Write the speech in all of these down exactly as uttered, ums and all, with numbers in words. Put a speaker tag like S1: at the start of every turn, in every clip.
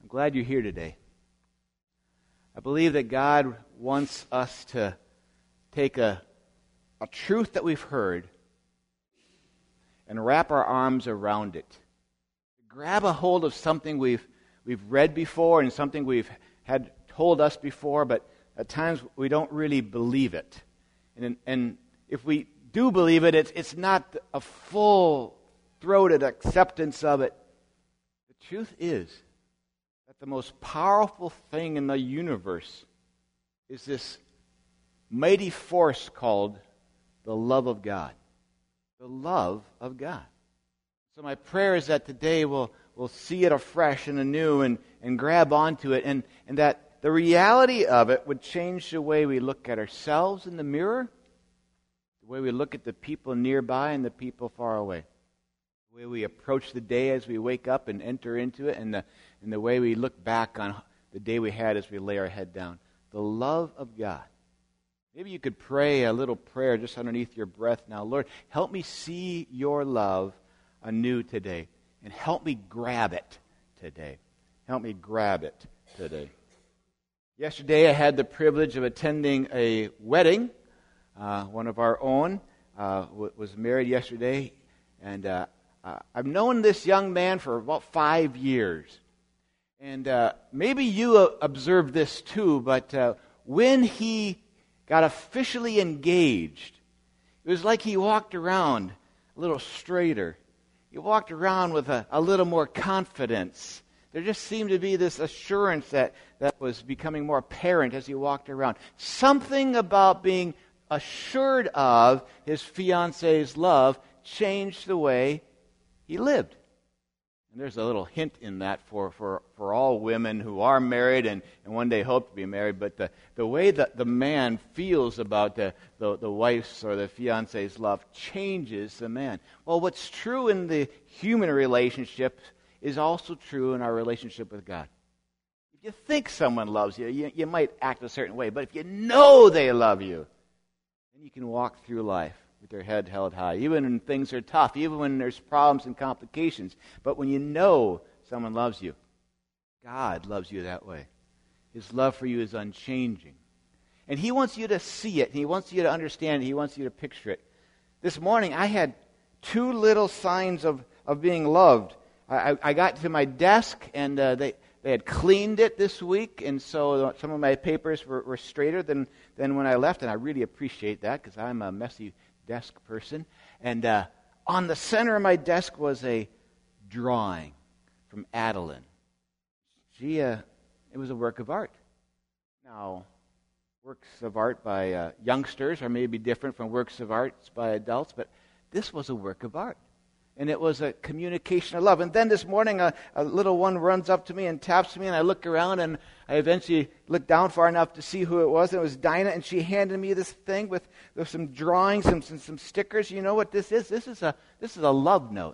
S1: glad you're here today. I believe that God wants us to take a, a truth that we've heard and wrap our arms around it. Grab a hold of something we've we've read before and something we've had told us before, but at times we don't really believe it. And, and if we do believe it, it's, it's not a full-throated acceptance of it. The truth is that the most powerful thing in the universe is this mighty force called the love of God. The love of God. So my prayer is that today we'll, we'll see it afresh and anew and, and grab onto it, and, and that the reality of it would change the way we look at ourselves in the mirror, the way we look at the people nearby and the people far away, the way we approach the day as we wake up and enter into it, and the, and the way we look back on the day we had as we lay our head down. The love of God. Maybe you could pray a little prayer just underneath your breath now. Lord, help me see your love anew today, and help me grab it today. Help me grab it today. Yesterday I had the privilege of attending a wedding. Uh, one of our own uh, w- was married yesterday, and uh, uh, I've known this young man for about five years. And uh, maybe you uh, observed this too, but uh, when he got officially engaged, it was like he walked around a little straighter. He walked around with a, a little more confidence. There just seemed to be this assurance that, that was becoming more apparent as he walked around. Something about being assured of his fiancee's love changed the way he lived. And there's a little hint in that for, for, for all women who are married and, and one day hope to be married. But the, the way that the man feels about the, the, the wife's or the fiance's love changes the man. Well, what's true in the human relationship is also true in our relationship with God. If you think someone loves you, you, you might act a certain way. But if you know they love you, then you can walk through life with your head held high, even when things are tough, even when there's problems and complications. But when you know someone loves you, God loves you that way. His love for you is unchanging. And He wants you to see it, and He wants you to understand it, He wants you to picture it. This morning, I had two little signs of, of being loved. I, I got to my desk, and uh, they, they had cleaned it this week, and so some of my papers were, were straighter than, than when I left, and I really appreciate that because I'm a messy desk person. And uh, on the center of my desk was a drawing from Adeline. She, uh, it was a work of art. Now, works of art by uh, youngsters are maybe different from works of art by adults, but this was a work of art. And it was a communication of love. And then this morning, a, a little one runs up to me and taps me, and I look around, and I eventually look down far enough to see who it was. And it was Dinah, and she handed me this thing with, with some drawings and some, some stickers. You know what this is? This is a this is a love note.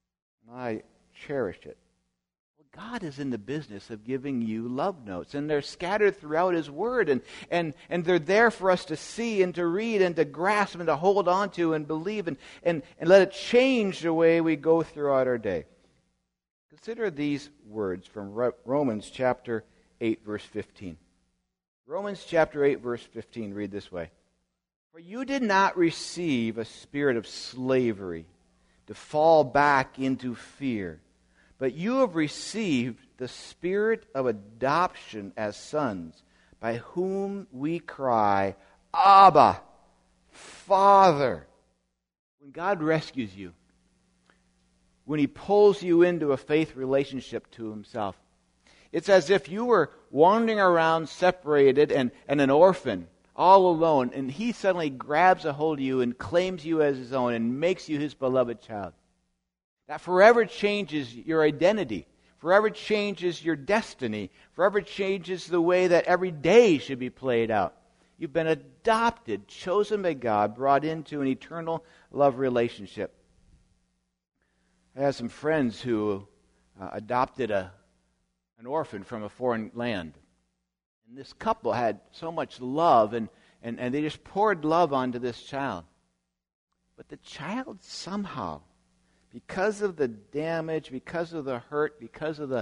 S1: I cherished it. Well, God is in the business of giving you love notes, and they're scattered throughout His Word, and, and, and they're there for us to see and to read and to grasp and to hold on to and believe and, and, and let it change the way we go throughout our day. Consider these words from Romans chapter eight, verse fifteen. Romans chapter eight, verse fifteen, read this way. For you did not receive a spirit of slavery to fall back into fear, but you have received the spirit of adoption as sons, by whom we cry, Abba, Father. When God rescues you, when He pulls you into a faith relationship to Himself, it's as if you were wandering around separated and, and an orphan, all alone, and He suddenly grabs a hold of you and claims you as His own and makes you His beloved child. That forever changes your identity, forever changes your destiny, forever changes the way that every day should be played out. You've been adopted, chosen by God, brought into an eternal love relationship. I have some friends who uh, adopted a an orphan from a foreign land. And this couple had so much love, and, and, and they just poured love onto this child. But the child somehow, because of the damage, because of the hurt, because of the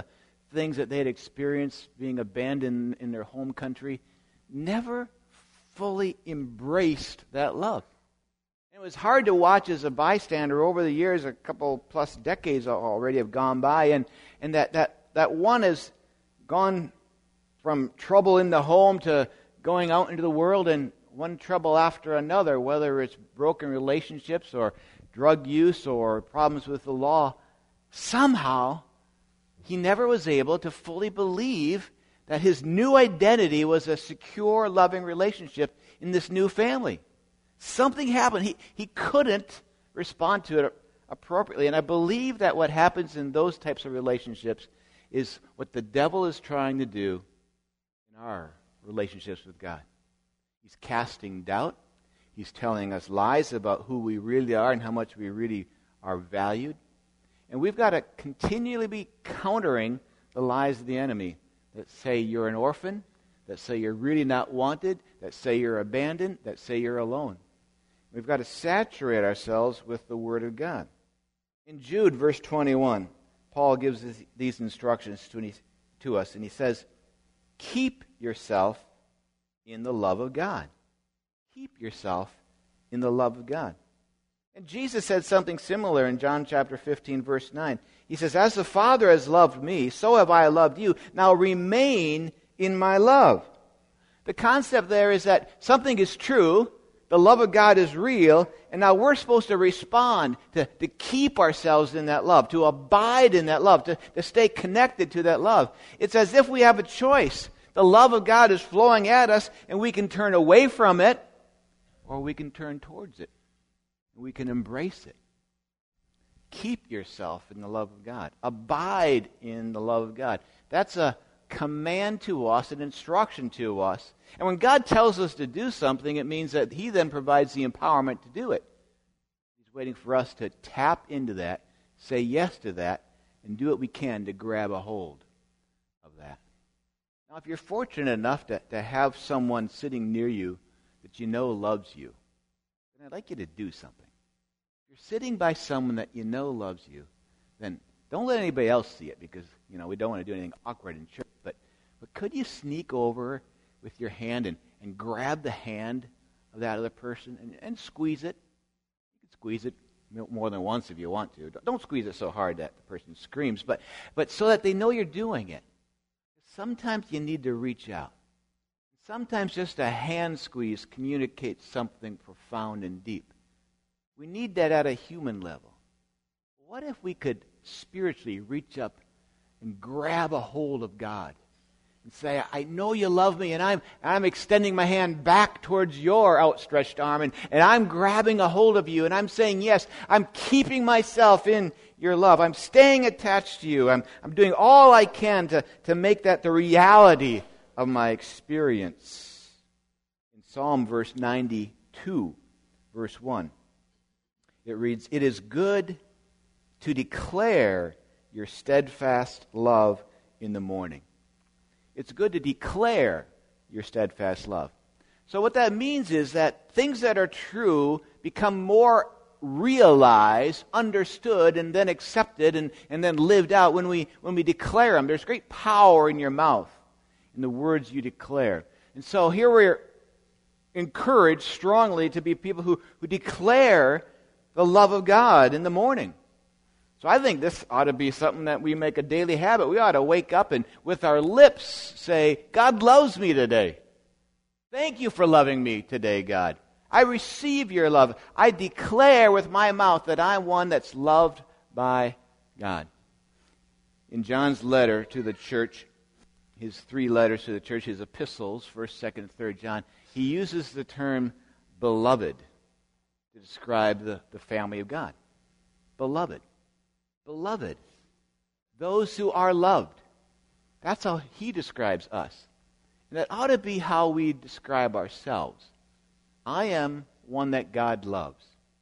S1: things that they had experienced being abandoned in their home country, never fully embraced that love. It was hard to watch as a bystander over the years. A couple plus decades already have gone by, and, and that, that, that one has gone from trouble in the home to going out into the world, and one trouble after another, whether it's broken relationships or drug use or problems with the law. Somehow, he never was able to fully believe that his new identity was a secure, loving relationship in this new family. Something happened. He, he couldn't respond to it appropriately. And I believe that what happens in those types of relationships is what the devil is trying to do in our relationships with God. He's casting doubt. He's telling us lies about who we really are and how much we really are valued. And we've got to continually be countering the lies of the enemy that say you're an orphan, that say you're really not wanted, that say you're abandoned, that say you're alone. We've got to saturate ourselves with the Word of God. In Jude, verse twenty-one, Paul gives this, these instructions to, to us, and he says, keep yourself in the love of God. Keep yourself in the love of God. And Jesus said something similar in John chapter fifteen, verse nine. He says, as the Father has loved me, so have I loved you. Now remain in my love. The concept there is that something is true, the love of God is real, and now we're supposed to respond, to, to keep ourselves in that love, to abide in that love, to, to stay connected to that love. It's as if we have a choice. The love of God is flowing at us, and we can turn away from it, or we can turn towards it. We can embrace it. Keep yourself in the love of God. Abide in the love of God. That's a command to us, an instruction to us. And when God tells us to do something, it means that He then provides the empowerment to do it. He's waiting for us to tap into that, say yes to that, and do what we can to grab a hold of that. Now, if you're fortunate enough to, to have someone sitting near you that you know loves you, then I'd like you to do something. If you're sitting by someone that you know loves you, then don't let anybody else see it, because you know we don't want to do anything awkward in church. But but could you sneak over with your hand and, and grab the hand of that other person and, and squeeze it? You can squeeze it more than once if you want to. Don't squeeze it so hard that the person screams, but but so that they know you're doing it. Sometimes you need to reach out. Sometimes just a hand squeeze communicates something profound and deep. We need that at a human level. What if we could spiritually reach up and grab a hold of God and say, I know you love me, and I'm I'm extending my hand back towards your outstretched arm, and, and I'm grabbing a hold of you, and I'm saying, yes, I'm keeping myself in your love. I'm staying attached to you. I'm, I'm doing all I can to, to make that the reality of my experience. In Psalm verse ninety-two, verse one, it reads, it is good to declare your steadfast love in the morning. It's good to declare your steadfast love. So what that means is that things that are true become more realized, understood, and then accepted and, and then lived out when we when we declare them. There's great power in your mouth, in the words you declare. And so here we're encouraged strongly to be people who, who declare the love of God in the morning. So I think this ought to be something that we make a daily habit. We ought to wake up and with our lips say, God loves me today. Thank you for loving me today, God. I receive your love. I declare with my mouth that I'm one that's loved by God. In John's letter to the church, his three letters to the church, his epistles, first, second, and third John, he uses the term beloved to describe the, the family of God. Beloved. Beloved. Those who are loved. That's how he describes us. And that ought to be how we describe ourselves. I am one that God loves.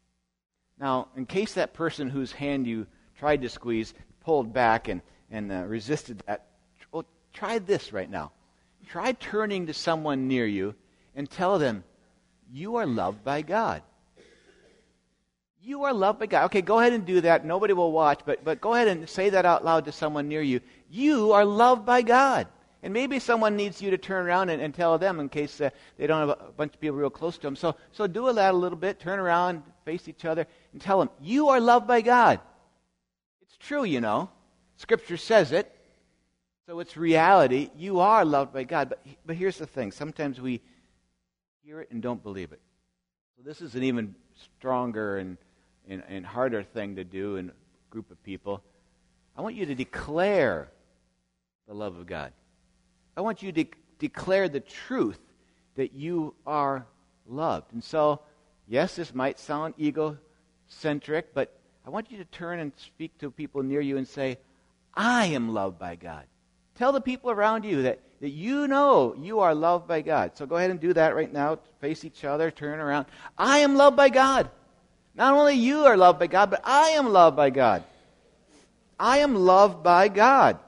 S1: Now, in case that person whose hand you tried to squeeze pulled back and, and uh, resisted that, well, try this right now. Try turning to someone near you and tell them, you are loved by God. You are loved by God. Okay, go ahead and do that. Nobody will watch, but, but go ahead and say that out loud to someone near you. You are loved by God. And maybe someone needs you to turn around and, and tell them in case uh, they don't have a, a bunch of people real close to them. So, so do that a little bit. Turn around, face each other, and tell them, you are loved by God. It's true, you know. Scripture says it. So it's reality. You are loved by God. But, but here's the thing. Sometimes we hear it and don't believe it. So this is an even stronger and, and, and harder thing to do in a group of people. I want you to declare the love of God. I want you to de- declare the truth that you are loved. And so, yes, this might sound egocentric, but I want you to turn and speak to people near you and say, I am loved by God. Tell the people around you that, that you know you are loved by God. So go ahead and do that right now. Face each other, turn around. I am loved by God. Not only you are loved by God, but I am loved by God. I am loved by God.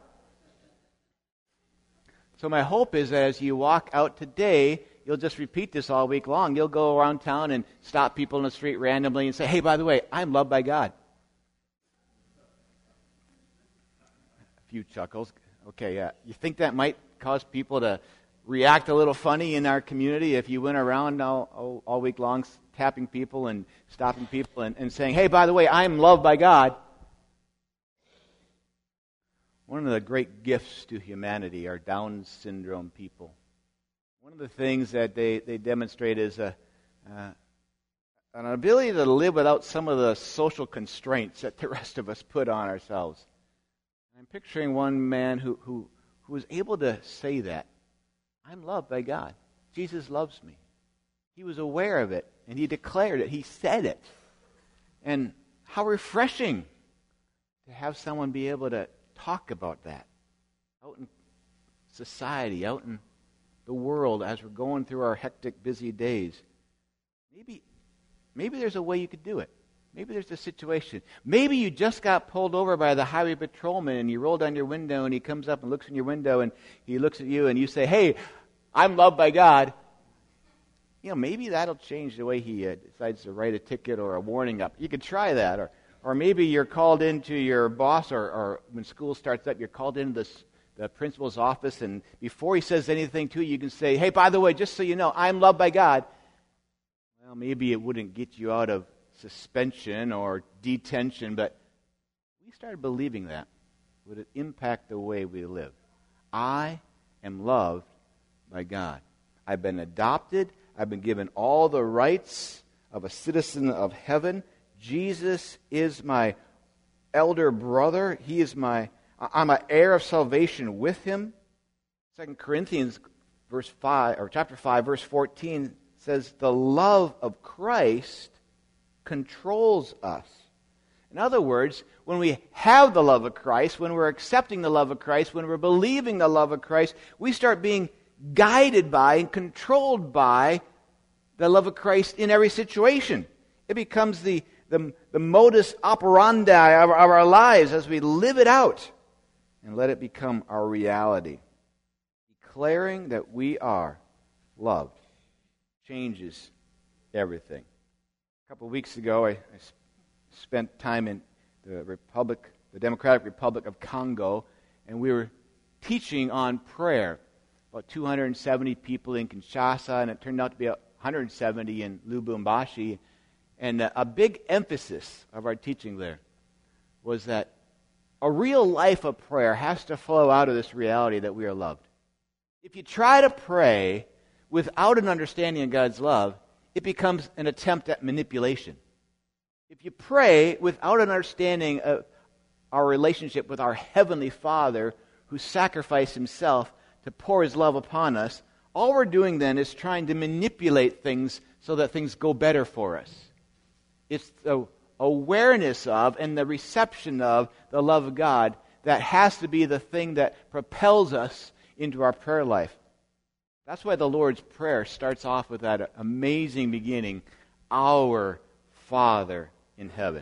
S1: So my hope is that as you walk out today, you'll just repeat this all week long. You'll go around town and stop people in the street randomly and say, hey, by the way, I'm loved by God. A few chuckles. Okay, yeah. You think that might cause people to react a little funny in our community if you went around all, all, all week long tapping people and stopping people and, and saying, hey, by the way, I'm loved by God. One of the great gifts to humanity are Down syndrome people. One of the things that they, they demonstrate is a, uh, an ability to live without some of the social constraints that the rest of us put on ourselves. I'm picturing one man who, who, who was able to say that. I'm loved by God. Jesus loves me. He was aware of it, and he declared it. He said it. And how refreshing to have someone be able to talk about that out in society, out in the world as we're going through our hectic, busy days. Maybe, maybe there's a way you could do it. Maybe there's a situation. Maybe you just got pulled over by the highway patrolman and you roll down your window and he comes up and looks in your window and he looks at you and you say, hey, I'm loved by God. You know, maybe that'll change the way he uh, decides to write a ticket or a warning up. You could try that. Or or maybe you're called into your boss or, or when school starts up, you're called into the, the principal's office and before he says anything to you, you can say, hey, by the way, just so you know, I'm loved by God. Well, maybe it wouldn't get you out of suspension or detention, but we started believing that. Would it impact the way we live? I am loved by God. I've been adopted. I've been given all the rights of a citizen of heaven. Jesus is my elder brother. He is my, I'm an heir of salvation with him. Second Corinthians verse five, or chapter five, verse fourteen says, the love of Christ controls us. In other words, when we have the love of Christ, when we're accepting the love of Christ, when we're believing the love of Christ, we start being guided by and controlled by the love of Christ in every situation. It becomes the, the, the modus operandi of, of our lives as we live it out and let it become our reality. Declaring that we are loved changes everything. A couple of weeks ago, I, I spent time in the Republic, the Democratic Republic of Congo, and we were teaching on prayer. About two hundred seventy people in Kinshasa, and it turned out to be one hundred seventy in Lubumbashi. And a, a big emphasis of our teaching there was that a real life of prayer has to flow out of this reality that we are loved. If you try to pray without an understanding of God's love, it becomes an attempt at manipulation. If you pray without an understanding of our relationship with our Heavenly Father who sacrificed himself to pour his love upon us, all we're doing then is trying to manipulate things so that things go better for us. It's the awareness of and the reception of the love of God that has to be the thing that propels us into our prayer life. That's why the Lord's Prayer starts off with that amazing beginning, Our Father in heaven.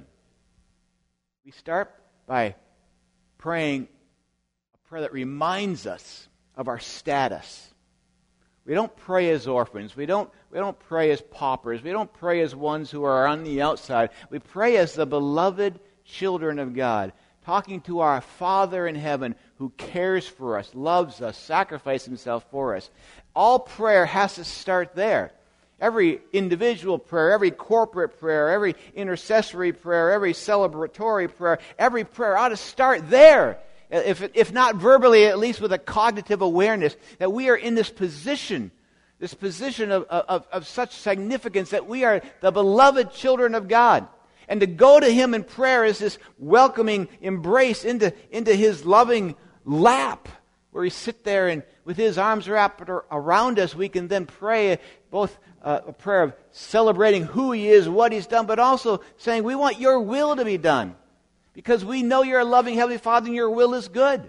S1: We start by praying a prayer that reminds us of our status. We don't pray as orphans. We don't, we don't pray as paupers. We don't pray as ones who are on the outside. We pray as the beloved children of God, talking to our Father in heaven who cares for us, loves us, sacrificed himself for us. All prayer has to start there. Every individual prayer, every corporate prayer, every intercessory prayer, every celebratory prayer, every prayer ought to start there. If, if not verbally, at least with a cognitive awareness that we are in this position, this position of, of, of such significance that we are the beloved children of God. And to go to him in prayer is this welcoming embrace into, into his loving lap, where we sit there and with his arms wrapped around us, we can then pray both uh, a prayer of celebrating who he is, what he's done, but also saying, we want your will to be done. Because we know you're a loving Heavenly Father and your will is good.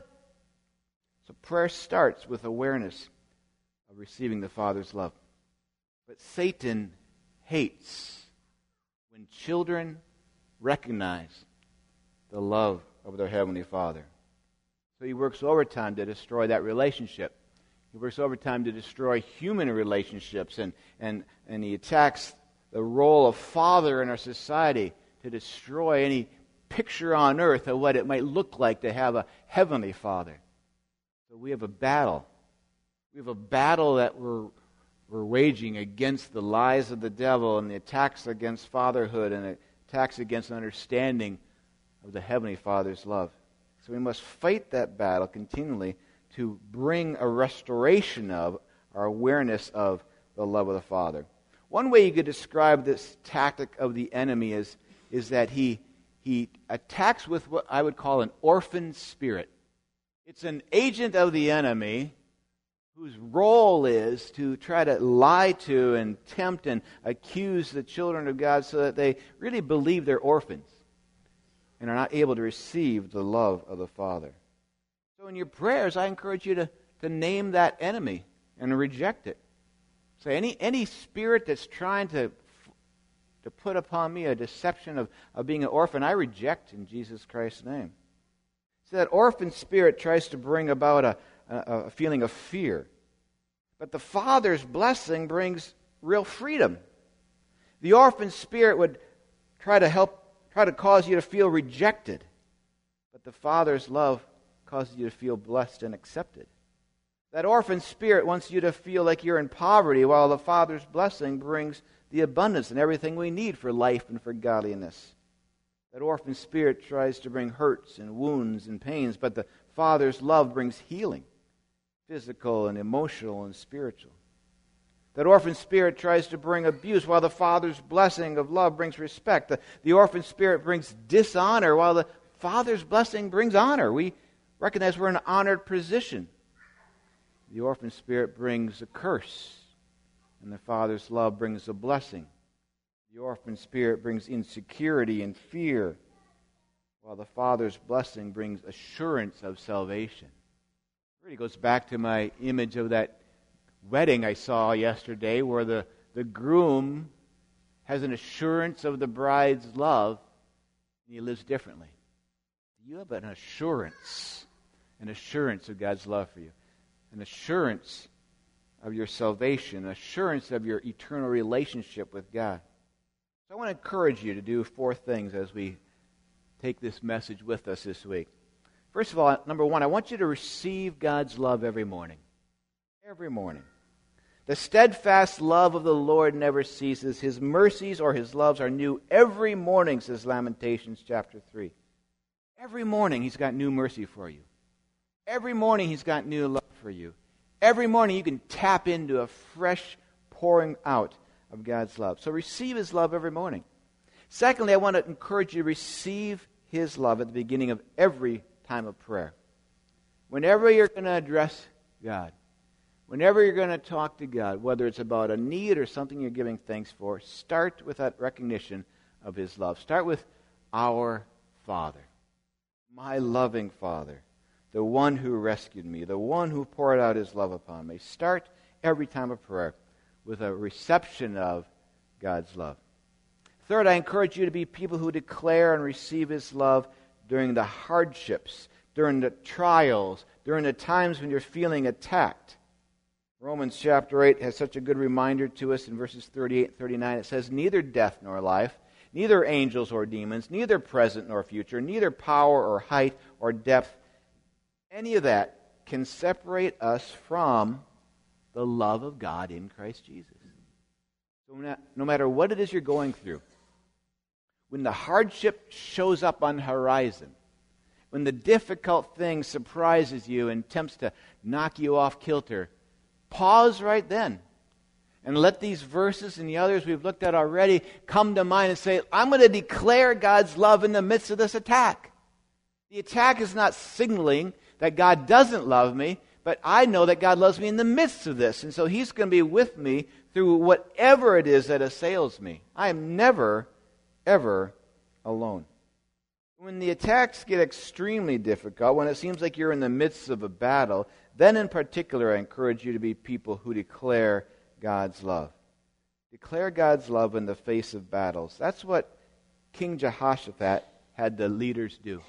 S1: So prayer starts with awareness of receiving the Father's love. But Satan hates when children recognize the love of their Heavenly Father. So he works overtime to destroy that relationship. He works overtime to destroy human relationships, and, and, and he attacks the role of father in our society to destroy any picture on earth of what it might look like to have a heavenly Father. So we have a battle. We have a battle that we're, we're waging against the lies of the devil and the attacks against fatherhood and the attacks against understanding of the Heavenly Father's love. So we must fight that battle continually to bring a restoration of our awareness of the love of the Father. One way you could describe this tactic of the enemy is, is that he He attacks with what I would call an orphan spirit. It's an agent of the enemy whose role is to try to lie to and tempt and accuse the children of God so that they really believe they're orphans and are not able to receive the love of the Father. So in your prayers, I encourage you to, to name that enemy and reject it. Say, any, any spirit that's trying to to put upon me a deception of, of being an orphan, I reject in Jesus Christ's name. So that orphan spirit tries to bring about a, a, a feeling of fear. But the Father's blessing brings real freedom. The orphan spirit would try to help, try to cause you to feel rejected. But the Father's love causes you to feel blessed and accepted. That orphan spirit wants you to feel like you're in poverty, while the Father's blessing brings the abundance and everything we need for life and for godliness. That orphan spirit tries to bring hurts and wounds and pains, but the Father's love brings healing, physical and emotional and spiritual. That orphan spirit tries to bring abuse, while the Father's blessing of love brings respect. The, the orphan spirit brings dishonor, while the Father's blessing brings honor. We recognize we're in an honored position. The orphan spirit brings a curse, and the Father's love brings a blessing. The orphan spirit brings insecurity and fear, while the Father's blessing brings assurance of salvation. It really goes back to my image of that wedding I saw yesterday, where the, the groom has an assurance of the bride's love, and he lives differently. You have an assurance, an assurance of God's love for you, an assurance of your salvation, an assurance of your eternal relationship with God. So I want to encourage you to do four things as we take this message with us this week. First of all, number one, I want you to receive God's love every morning. Every morning. The steadfast love of the Lord never ceases. His mercies or His loves are new every morning, says Lamentations chapter three. Every morning He's got new mercy for you. Every morning He's got new love for you. Every morning you can tap into a fresh pouring out of God's love. So receive His love every morning. Secondly, I want to encourage you to receive His love at the beginning of every time of prayer. Whenever you're going to address God, whenever you're going to talk to God, whether it's about a need or something you're giving thanks for, start with that recognition of His love. Start with our Father, my loving Father, the one who rescued me, the one who poured out His love upon me. Start every time of prayer with a reception of God's love. Third, I encourage you to be people who declare and receive His love during the hardships, during the trials, during the times when you're feeling attacked. Romans chapter eight has such a good reminder to us in verses thirty-eight and thirty-nine. It says, neither death nor life, neither angels or demons, neither present nor future, neither power or height or depth, any of that can separate us from the love of God in Christ Jesus. So no matter what it is you're going through, when the hardship shows up on the horizon, when the difficult thing surprises you and attempts to knock you off kilter, pause right then and let these verses and the others we've looked at already come to mind and say, I'm going to declare God's love in the midst of this attack. The attack is not signaling that God doesn't love me, but I know that God loves me in the midst of this. And so He's going to be with me through whatever it is that assails me. I am never, ever alone. When the attacks get extremely difficult, when it seems like you're in the midst of a battle, then in particular I encourage you to be people who declare God's love. Declare God's love in the face of battles. That's what King Jehoshaphat had the leaders do.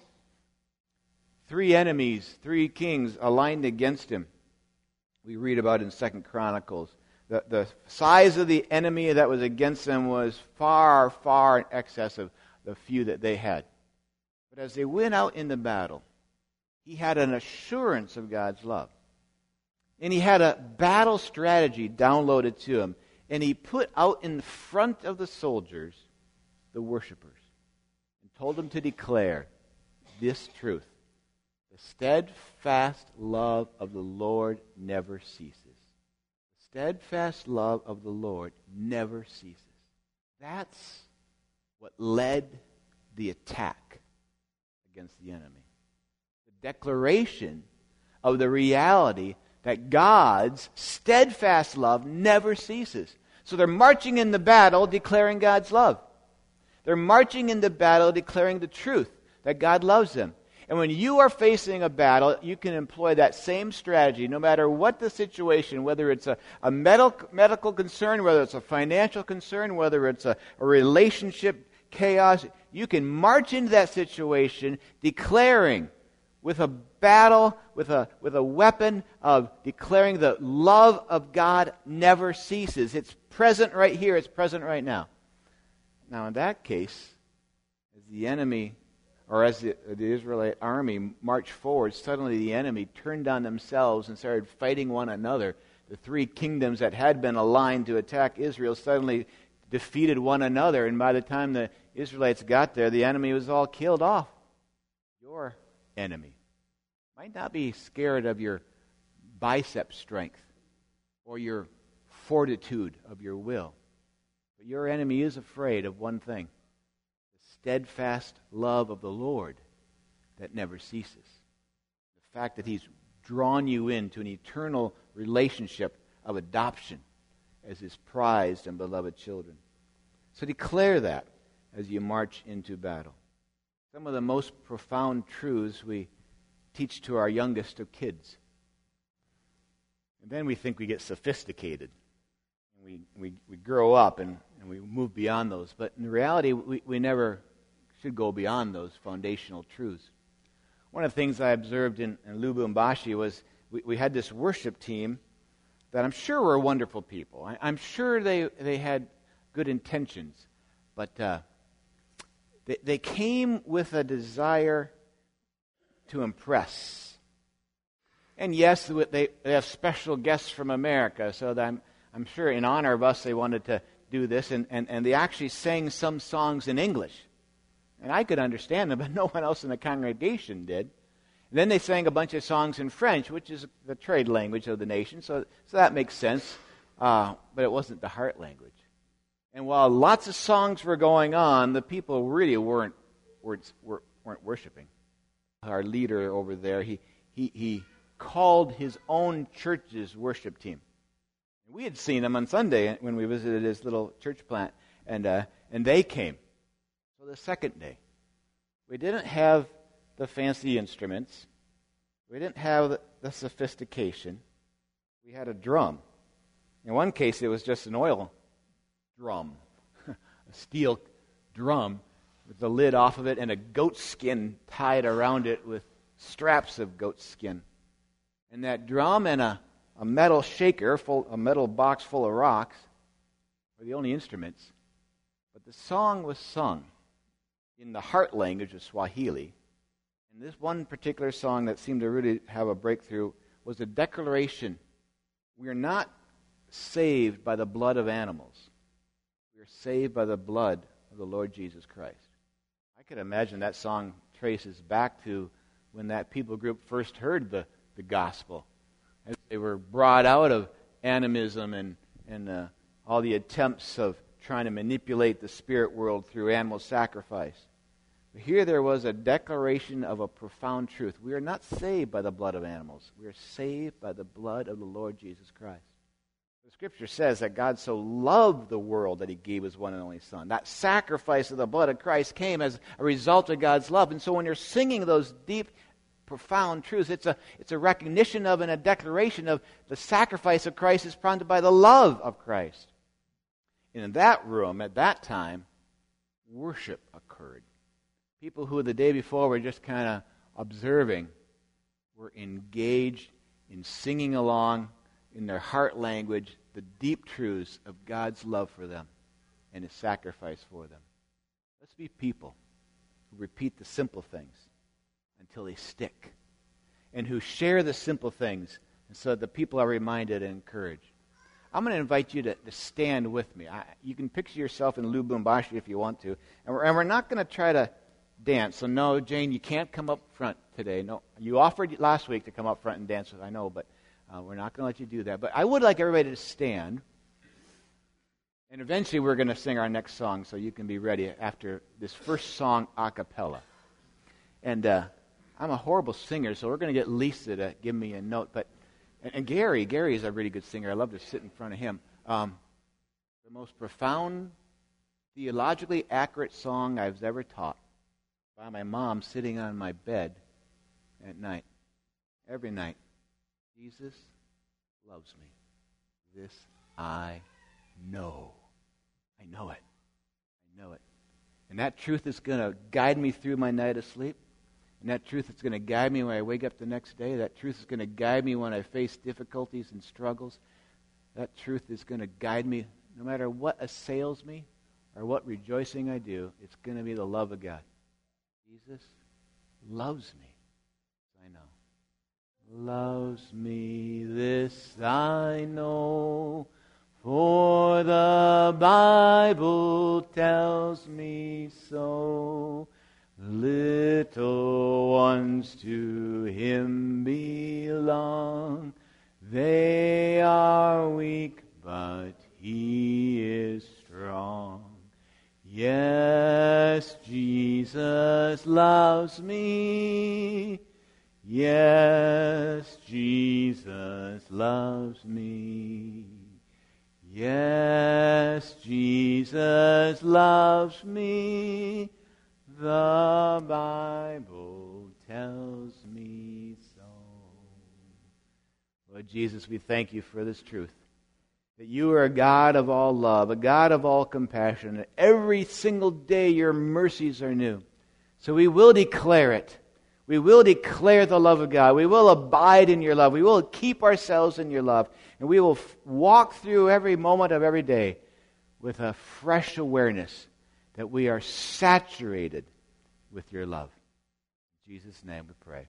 S1: Three enemies, three kings aligned against him. We read about in Second Chronicles. The, the size of the enemy that was against them was far, far in excess of the few that they had. But as they went out in the battle, he had an assurance of God's love. And he had a battle strategy downloaded to him. And he put out in front of the soldiers the worshipers and told them to declare this truth. The steadfast love of the Lord never ceases. The steadfast love of the Lord never ceases. That's what led the attack against the enemy. The declaration of the reality that God's steadfast love never ceases. So they're marching in the battle declaring God's love. They're marching in the battle declaring the truth that God loves them. And when you are facing a battle, you can employ that same strategy no matter what the situation, whether it's a, a medical, medical concern, whether it's a financial concern, whether it's a, a relationship chaos. You can march into that situation declaring with a battle, with a, with a weapon of declaring the love of God never ceases. It's present right here. It's present right now. Now in that case, as the enemy or as the, the Israelite army marched forward, suddenly the enemy turned on themselves and started fighting one another. The three kingdoms that had been aligned to attack Israel suddenly defeated one another, and by the time the Israelites got there, the enemy was all killed off. Your enemy might not be scared of your bicep strength or your fortitude of your will, but your enemy is afraid of one thing: steadfast love of the Lord that never ceases. The fact that He's drawn you into an eternal relationship of adoption as His prized and beloved children. So declare that as you march into battle. Some of the most profound truths we teach to our youngest of kids. And then we think we get sophisticated. We, we, we grow up and, and we move beyond those. But in reality, we, we never should go beyond those foundational truths. One of the things I observed in, in Lubumbashi was we, we had this worship team that I'm sure were wonderful people. I, I'm sure they, they had good intentions. But uh, they, they came with a desire to impress. And yes, they, they have special guests from America, so that I'm, I'm sure in honor of us they wanted to do this, and, and, and they actually sang some songs in English. And I could understand them, but no one else in the congregation did. And then they sang a bunch of songs in French, which is the trade language of the nation, so, so that makes sense, uh, but it wasn't the heart language. And while lots of songs were going on, the people really weren't, weren't, weren't worshiping. Our leader over there, he, he, he called his own church's worship team. We had seen him on Sunday when we visited his little church plant, and uh, and they came. So the second day, we didn't have the fancy instruments. We didn't have the, the sophistication. We had a drum. In one case, it was just an oil drum, a steel drum with the lid off of it and a goat skin tied around it with straps of goat skin. And that drum and a a metal shaker, full, a metal box full of rocks, were the only instruments. But the song was sung in the heart language of Swahili. And this one particular song that seemed to really have a breakthrough was a declaration. We are not saved by the blood of animals. We are saved by the blood of the Lord Jesus Christ. I could imagine that song traces back to when that people group first heard the, the gospel. As they were brought out of animism and, and uh, all the attempts of trying to manipulate the spirit world through animal sacrifice. But here there was a declaration of a profound truth. We are not saved by the blood of animals. We are saved by the blood of the Lord Jesus Christ. The Scripture says that God so loved the world that He gave His one and only Son. That sacrifice of the blood of Christ came as a result of God's love. And so when you're singing those deep, profound truths, it's a, it's a recognition of and a declaration of the sacrifice of Christ is prompted by the love of Christ. And in that room, at that time, worship occurred. People who the day before were just kind of observing were engaged in singing along in their heart language the deep truths of God's love for them and His sacrifice for them. Let's be people who repeat the simple things until they stick, and who share the simple things so that the people are reminded and encouraged. I'm going to invite you to, to stand with me. I, you can picture yourself in Lubumbashi if you want to, and we're, and we're not going to try to dance. So no, Jane, you can't come up front today. No, you offered last week to come up front and dance with. I know, but uh, we're not going to let you do that. But I would like everybody to stand, and eventually we're going to sing our next song, so you can be ready after this first song a cappella. And uh, I'm a horrible singer, so we're going to get Lisa to give me a note. But and, and Gary, Gary is a really good singer. I love to sit in front of him. Um, the most profound, theologically accurate song I've ever taught. By my mom sitting on my bed at night, every night. Jesus loves me. This I know. I know it. I know it. And that truth is going to guide me through my night of sleep. And that truth is going to guide me when I wake up the next day. That truth is going to guide me when I face difficulties and struggles. That truth is going to guide me no matter what assails me or what rejoicing I do. It's going to be the love of God. Jesus loves me. I know. Loves me, this I know, for the Bible tells me so. Little ones to Him belong. They are weak, but He is strong. Yes, Jesus loves me. Yes, Jesus loves me. Yes, Jesus loves me. The Bible tells me so. Lord Jesus, we thank You for this truth. That You are a God of all love, a God of all compassion. And every single day Your mercies are new. So we will declare it. We will declare the love of God. We will abide in Your love. We will keep ourselves in Your love. And we will f- walk through every moment of every day with a fresh awareness that we are saturated with Your love. In Jesus' name we pray.